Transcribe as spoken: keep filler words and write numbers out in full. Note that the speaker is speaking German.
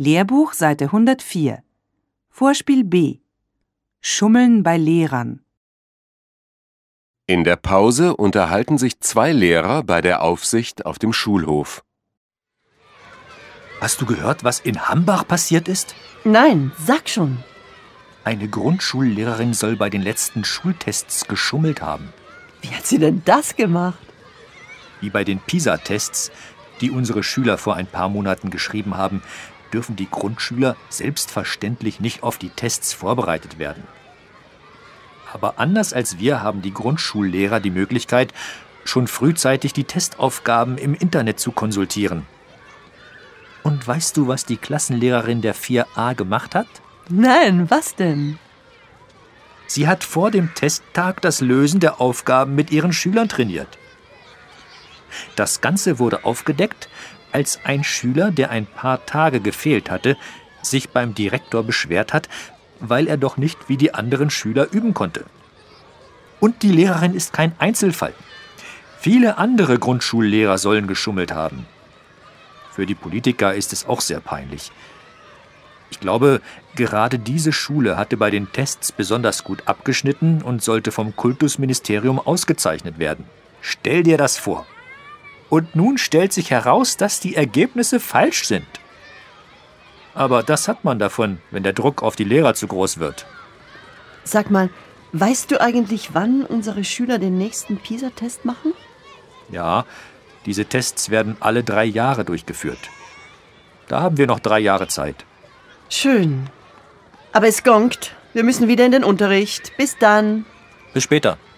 Lehrbuch, Seite hundertvier. Vorspiel B. Schummeln bei Lehrern. In der Pause unterhalten sich zwei Lehrer bei der Aufsicht auf dem Schulhof. Hast du gehört, was in Hambach passiert ist? Nein, sag schon. Eine Grundschullehrerin soll bei den letzten Schultests geschummelt haben. Wie hat sie denn das gemacht? Wie bei den PISA-Tests, die unsere Schüler vor ein paar Monaten geschrieben haben, dürfen die Grundschüler selbstverständlich nicht auf die Tests vorbereitet werden. Aber anders als wir haben die Grundschullehrer die Möglichkeit, schon frühzeitig die Testaufgaben im Internet zu konsultieren. Und weißt du, was die Klassenlehrerin der vier a gemacht hat? Nein, was denn? Sie hat vor dem Testtag das Lösen der Aufgaben mit ihren Schülern trainiert. Das Ganze wurde aufgedeckt, als ein Schüler, der ein paar Tage gefehlt hatte, sich beim Direktor beschwert hat, weil er doch nicht wie die anderen Schüler üben konnte. Und die Lehrerin ist kein Einzelfall. Viele andere Grundschullehrer sollen geschummelt haben. Für die Politiker ist es auch sehr peinlich. Ich glaube, gerade diese Schule hatte bei den Tests besonders gut abgeschnitten und sollte vom Kultusministerium ausgezeichnet werden. Stell dir das vor. Und nun stellt sich heraus, dass die Ergebnisse falsch sind. Aber das hat man davon, wenn der Druck auf die Lehrer zu groß wird. Sag mal, weißt du eigentlich, wann unsere Schüler den nächsten PISA-Test machen? Ja, diese Tests werden alle drei Jahre durchgeführt. Da haben wir noch drei Jahre Zeit. Schön. Aber es gongt. Wir müssen wieder in den Unterricht. Bis dann. Bis später.